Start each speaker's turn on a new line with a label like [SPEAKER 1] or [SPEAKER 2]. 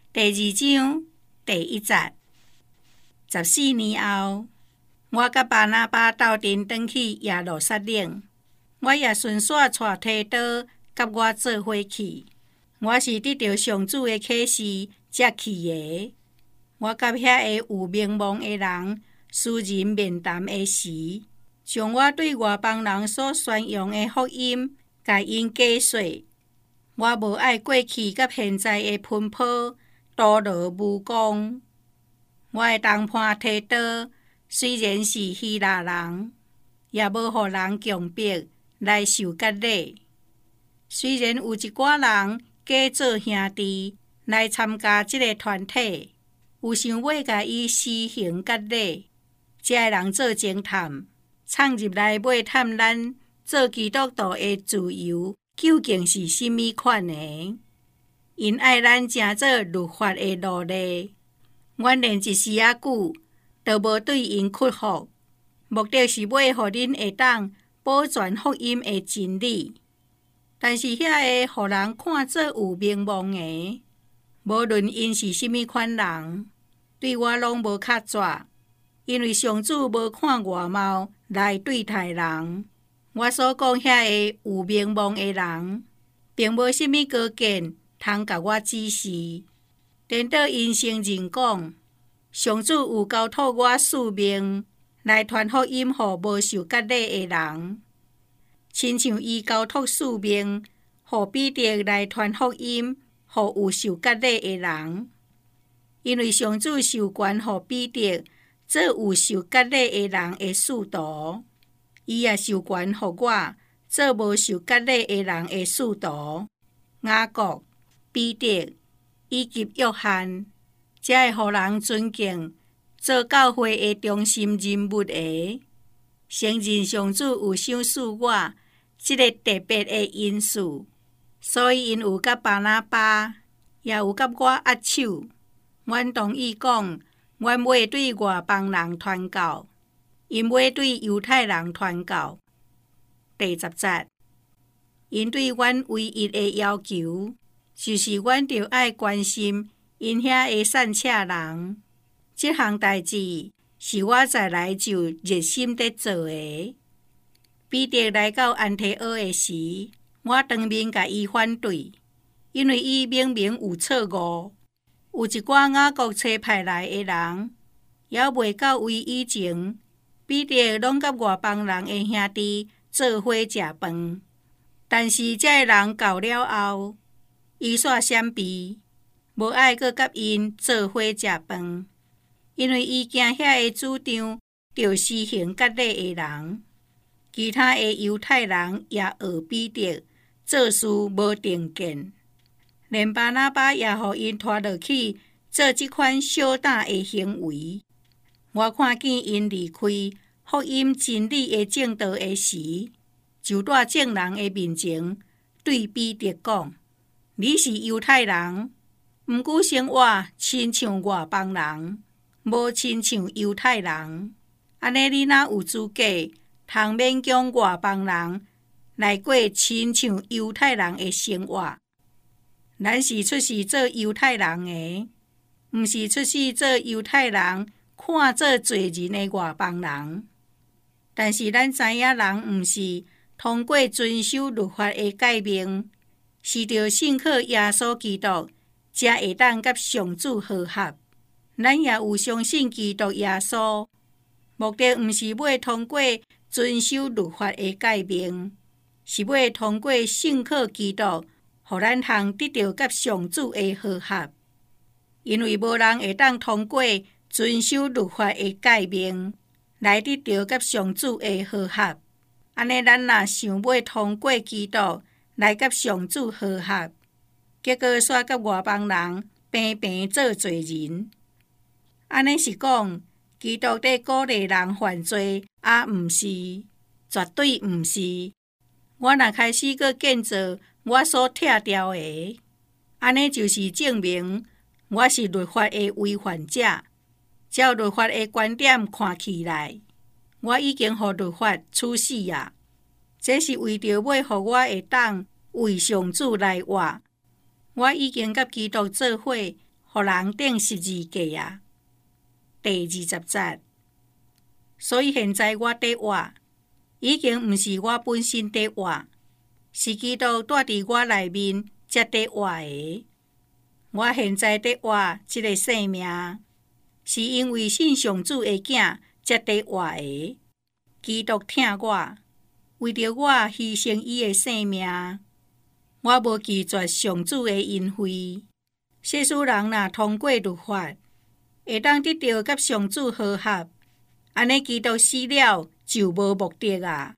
[SPEAKER 1] 第2章第1節。14年後，我甲巴拿巴鬥陣轉去耶路撒冷，我也順續帶提多甲我做伙去。我是得到上主的啟示才去的。我甲遐個有名望的人私人面談的時，將我對外邦人所宣揚的福音甲因解說。我無愛過去甲現在的噴泡徒勞無功。我的同伴提多雖然是希臘人，也無互人強迫來受割禮。雖然有一寡人假做兄弟來參加這個團體，有想要甲伊施行割禮，這個人做偵探，闖入來買探咱做基督徒的自由，究竟是甚麼款的？因愛咱正做律法的奴隸，阮連一時仔久都無對因屈服，目的是要互恁會當保全福音的真理。但是遐個互人看做有名望的，無論因是甚麼款人，對我攏無較絕，因為上主無看外貌來對待人。我所講遐個有名望的人，並無甚麼高見通甲我指示。顛倒因承認講，上主有交託我使命來傳福音予無受割禮的人，親像伊交託使命予彼得來傳福音予有受割禮的人。因為上主授權予彼得做有受割禮的人的使徒，伊也授權予我做無受割禮的人的使徒。雅各、彼得以及約翰，才會予人尊敬，做教會的中心人物的。承認上主有賞賜我這個特別的因素，所以因有甲巴拿巴，也有甲我握手。阮同意講，阮袂對外邦人傳教，因袂對猶太人傳教。第10節，因對阮唯一的要求，就是阮着愛關心因遐個散赤人。這項代志是我再來就熱心地做的。彼得來到安提阿的時，我當面甲伊反對，因為伊明明有錯誤。有一寡雅各差派來的人，還未到位以前，彼得攏甲外邦人的兄弟做伙食飯。但是這個人到了後，伊煞閃避，無愛閣甲因做伙食飯，因為伊驚遐個主張着施行割禮的人。其他的猶太人也學彼得做事無定見，連巴拿巴也予因拖落去做這款小膽的行為。我看見因離開福音真理的正道的時，就在眾人的面前對彼得講：你是猶太人，毋過生活親像外邦人，無親像猶太人。安尼你哪有資格通勉強外邦人來過親像猶太人的生活？咱是出世做猶太人的，毋是出世做猶太人看做罪人的外邦人。但是咱知影人毋是通過遵守律法的誡命，是着信靠耶穌基督，才會當甲上主和合。咱也有相信基督耶穌，目的毋是要通過遵守律法的誡命，是要通過信靠基督，互咱通得到甲上主的和合。因為無人會當通過遵守律法的誡命，來得到甲上主的和合。安尼咱若想要通過基督來甲上主和合，結果煞甲外邦人平平做罪人。安尼是講基督在鼓勵人犯罪，毋是，絕對毋是。我若開始閣建造我所拆掉的，安尼就是證明我是律法的違反者。照律法的觀點看起來，我已經予律法處死啊！這是為着要予我會當為上主來活。我已經甲基督做伙，予予人钉十字架啊。第20節，所以現在我在活，已經毋是我本身在活，是基督住佇我內面才在活的。我現在在活這個生命，是因為信上主的囝才在活的。基督疼我，為着我犧牲伊的生命，我無拒絕上主的恩惠。世俗人若通過律法，會當得到甲上主和合，安尼基督死了就無目的啊。